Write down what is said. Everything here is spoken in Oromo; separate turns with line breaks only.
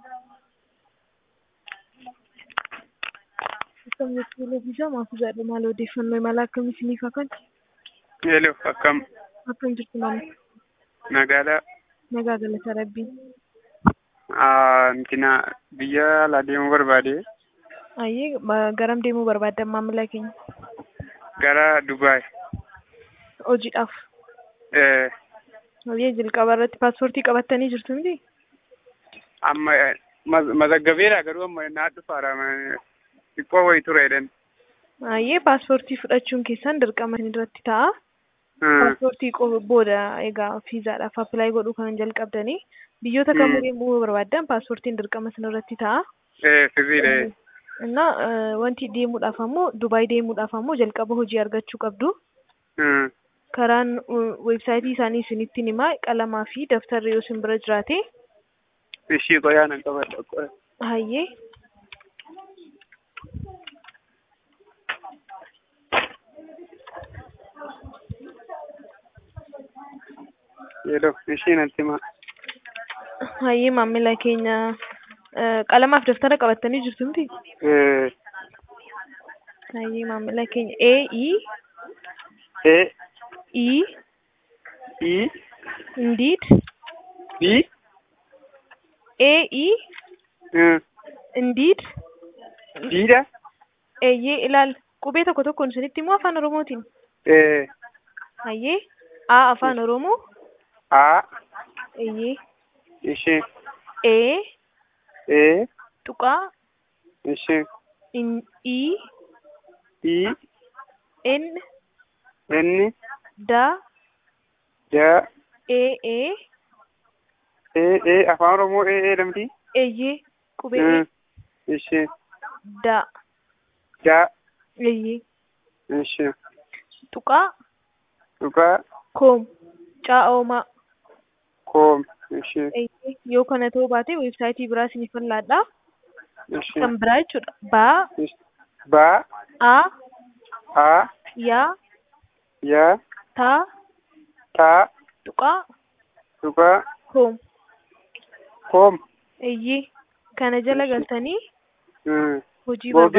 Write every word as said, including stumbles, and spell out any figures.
Akkam jechuun loofisaa maatii jedhu maal odeeffannoo imala akkamii isiniif hakan?
Hello, akkam
Akkam jirtu maali?
nagaadha.
Nagaa galata Rabbii.
Ah, Intina biyya alaa deemuu barbaade
Ayyee ba- garam deemuu barbaaddan maamila keenya?
gara Dubaay.
Hojiidhaaf.
Eh,
Ayyee jalqaba irratti paaspoortii qabattanii jirtu miti?
amma ma- mazaggabeera garuu amma naa dhufaara ma- xiqqoo wayi ture jedhan.
Ayyee paaspoortii fudhachuun keessan dirqama isin irratti ta'a.
Hmm,
Paaspoortii qofa booda egaa fiizaadhaaf appilaayi godhuu kan jalqabdanii biyyoota kamuu
Hmm.
deemuu barbaaddan paaspoortiin dirqama isin irratti ta'a.
eh, sirriidha.
Innaa eh, wanti deemuudhaaf ammoo Dubaay deemuudhaaf ammoo jalqaba hojii argachuu qabdu.
Hmm,
Karaan uh, weebsaayitii isaanii isinittiin himaa qalamaa fi daftarri yoo isin bira jiraate
ishii qoyaa nan qabadha. qoya.
hayyee
Hello, ishii natti himaa.
hayyee maamila keenya eh, qalamaaf daftara qabattanii jirtu miti?
Eh,
Hayyee maamila keenya A E
E,
E
I,
indeed
B,
A E
hmm,
indeed
Bidha.
eeyyee ilaal qubee tokko tokkoon isinitti immoo afaan oromootiin
Eh,
hayyee A afaan oromoo
A,
eeyyee
ishii,
E
E,
tuqaa
ishii,
in E
I,
N
N,
da
Ja,
A A
E, E, afaan Oromoo E, E lamti.
eeyyee qubee E
Hmm, ishii,
da
Ja,
eeyyee
ishii,
tuqaa
dhugaa,
koom caa'oomaa
koom, ishii,
eeyyee yoo kana ta'uu baate weebsaayitii biraa isiniif laadhaa
ishii,
kan biraa jechuudha baa
ish- Ba,
a
A,
yaa
Ya,
taa
Ta,
tuqaa
dhugaa,
koom
koom.
eeyyee kana jala galtanii
Hmm.
hojii
Boogii